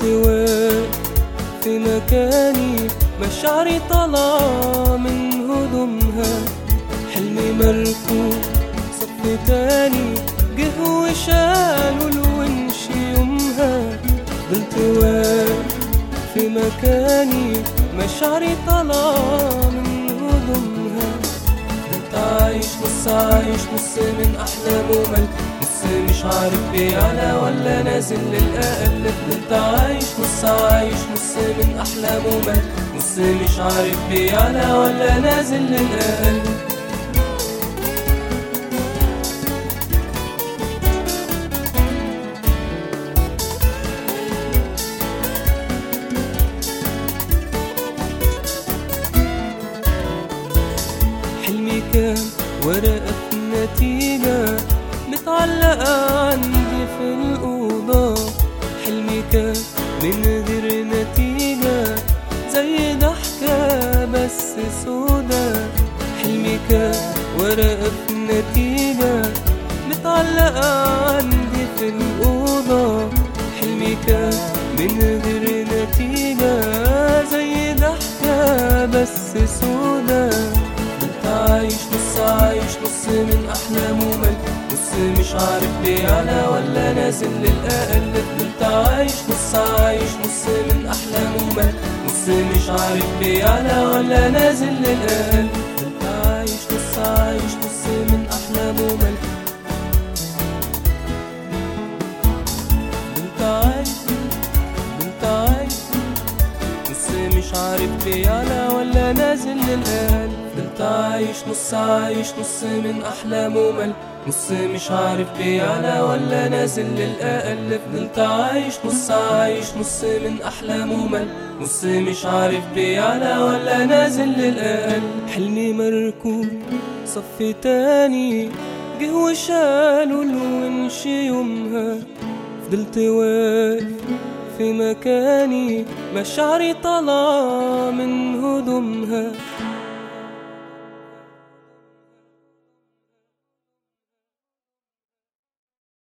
واقف في مكاني، مشاعري طالعة من هدومها. حلمي مركوب صف تاني، جه وشالوا الونش يومها. فضلت واقف في مكاني، مشاعري طالعة من هدومها. فضلت عايش نص من أحلام ومل، نص مش عارف بيعلى ولا نازل للأقل. فضلت عايش نص من أحلام ومل، نص مش عارف بيعلى ولا نازل للأقل. حلمي كان ورقة نتيجة متعلقة عندي في الأوضة. حلمي كان من غير نتيجة زي ضحكة بس سودا. حلمي كان ورقة نتيجة متعلقة عندي في الأوضة. حلمي كان من غير نتيجة زي ضحكة بس سودا. عايش نص من أحلام ومل، نص مش عارف بيعلى ولا نازل للأقل. فضلت عايش نص من أحلام ومل، نص مش عارف بيعلى ولا نازل للأقل. فضلت عايش نص من أحلام ومل، فضلت عايش نص مش عارف بيعلى ولا نازل للأقل. فضلت عايش نص من أحلام ومل، نص مش عارف بيعلى ولا نازل للأقل. فضلت عايش نص من أحلام ومل، نص مش عارف بيعلى ولا نازل للأقل. حلمي مركوب صف تاني، جه وشالوا الونش يومها. فضلت واقف في مكاني، مشاعري طالعة من هدومها.